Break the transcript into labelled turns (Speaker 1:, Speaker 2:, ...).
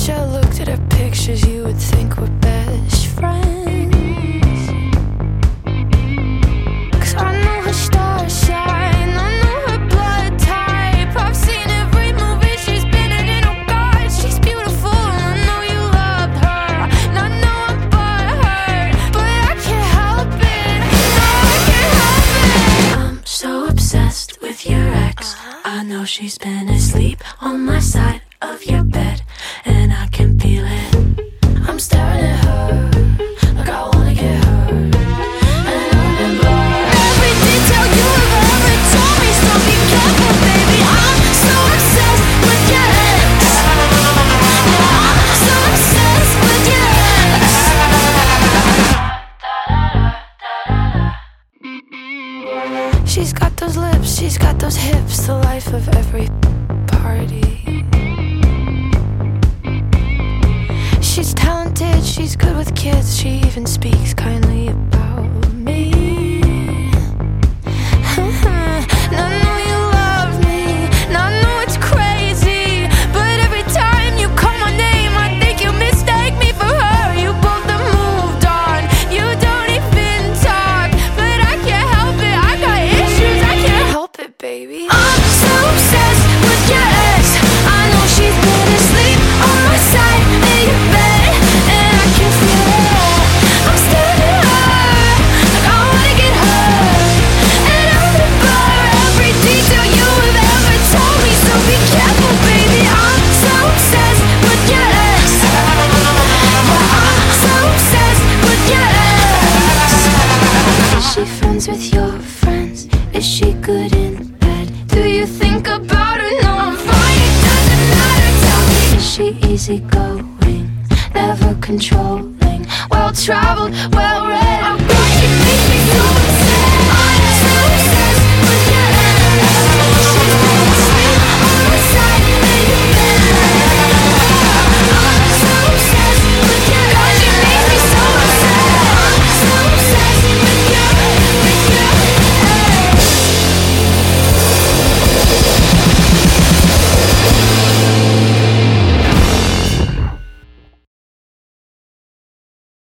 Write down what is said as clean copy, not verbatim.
Speaker 1: I looked at her pictures, you would think we're best friends. 'Cause I know her star sign, I know her blood type. I've seen every movie she's been in, oh God, she's beautiful. I know you loved her, and I know I'm butthurt, but I can't help it, no, I can't help it. I'm so obsessed with your ex. I know she's been asleep on my side of your bed, and I can feel it. I'm staring at her like I wanna get hurt, and I remember every detail you have ever told me. So be careful, baby. I'm so obsessed with your ex. Yeah, I'm so obsessed with your ex. She's got those lips, she's got those hips, the life of every party. She's talented, she's good with kids, she even speaks kindly about me. And I know you love me, and I know it's crazy, but every time you call my name, I think you mistake me for her. You both have moved on, you don't even talk, but I can't help it, I got issues, I can't help it, baby. I'm so obsessed with your ex. I know she's been asleep on my side in your bed, and I can feel it. I'm staring at her like I wanna get hurt, and I remember every detail you have ever told me. So be careful, baby. I'm so obsessed with your ex. Yeah, I'm so obsessed with your ex. Is she friends with your friends? Is she good in bed? Do you think about her? No, I'm fine, it doesn't matter, tell me. Is she easygoing, never controlling, well-traveled, well-read? Oh God, she makes me so obsessed.